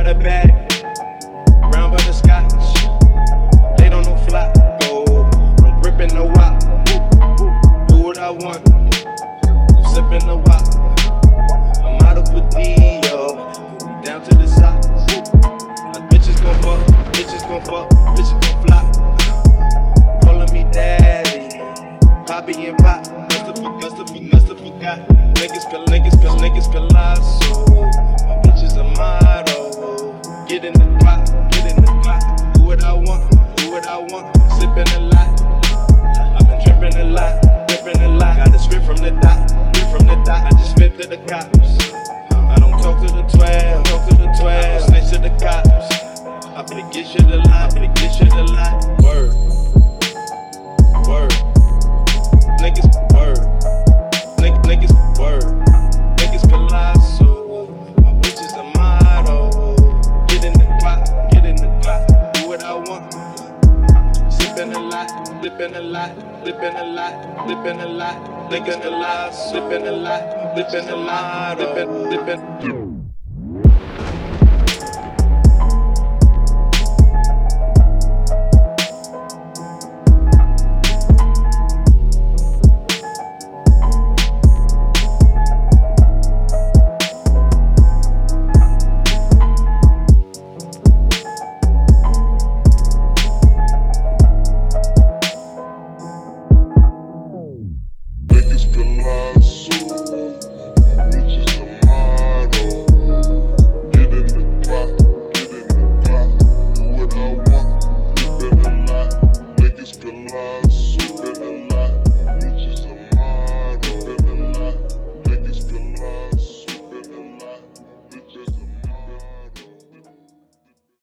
the bag, brown butter scotch. They don't know fly, go. I'm gripping the wop, do what I want. I'm sipping the wop. I'm out of Padillo, down to the socks. Bitches gon' fuck, bitches gon' fuck, bitches gon' flop. Calling me daddy, Poppy and Pop. Must have forgot. Niggas colossal. My bitch is a model. Get in the clock, get in the clock. Do what I want, do what I want. Sipping a lot. I've been dripping a lot, dripping a lot. Got a script from the dot, I just spit to the cops. I don't talk to the 12, talk to the 12. I don't snitch to the cops. I finna get shit a lot, finna get shit a lot. Word, word. Niggas, word. Niggas, word. Niggas colossal. My bitch is a model. Get in the clock, get in the clock. Do what I want. Sippin' a lot, lippin' a lot, lippin' a lot, lippin' a lot. Niggas colossal. Lippin' a lot, lippin' a lot, lippin'.